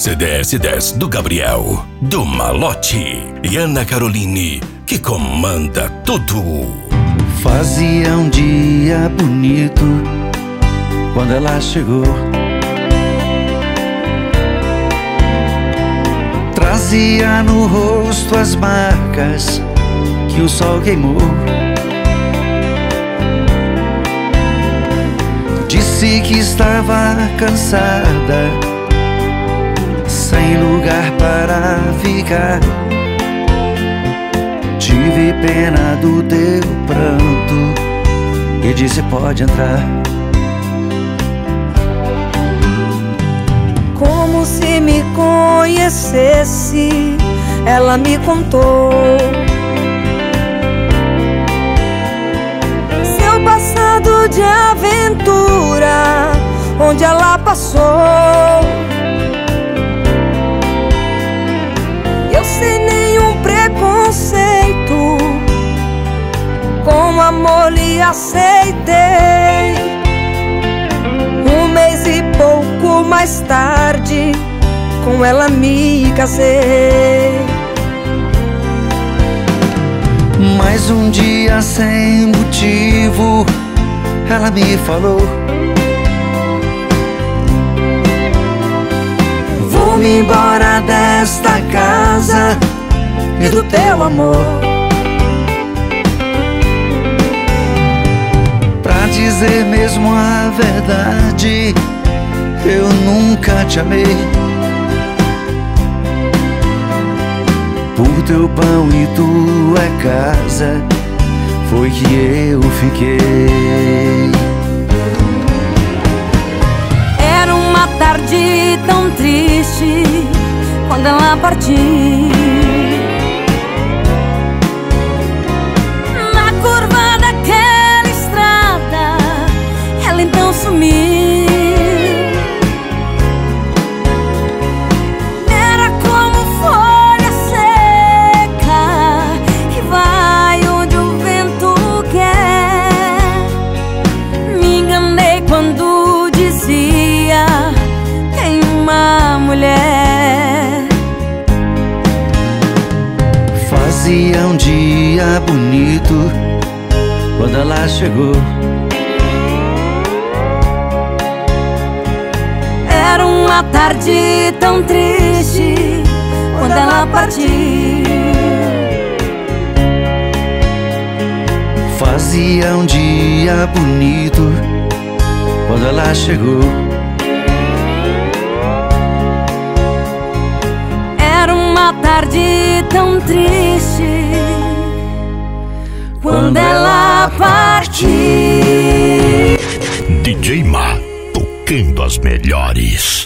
CDS-10 do Gabriel, do Malote e Ana Caroline, que comanda tudo. Fazia um dia bonito quando ela chegou. Trazia no rosto as marcas que o sol queimou. Disse que estava cansada, sem lugar para ficar. Tive pena do teu pranto e disse: pode entrar. Como se me conhecesse, ela me contou seu passado de aventura, onde ela passou. Eu sem nenhum preconceito, com amor lhe aceitei. Um mês e pouco mais tarde, com ela me casei. Mais um dia sem motivo, ela me falou: vou-me embora desta casa e do teu amor. Pra dizer mesmo a verdade, eu nunca te amei. Por teu pão e tua casa foi que eu fiquei. Era uma tarde tão triste quando ela partiu. Na curva daquela estrada, ela então sumiu. Era como folha seca que vai onde o vento quer. Me enganei quando dizia: tem uma mulher. Fazia um dia bonito quando ela chegou. Era uma tarde tão triste quando ela partiu. Fazia um dia bonito quando ela chegou. Era uma tarde tão triste quando ela partiu. DJ Ma, tocando as melhores.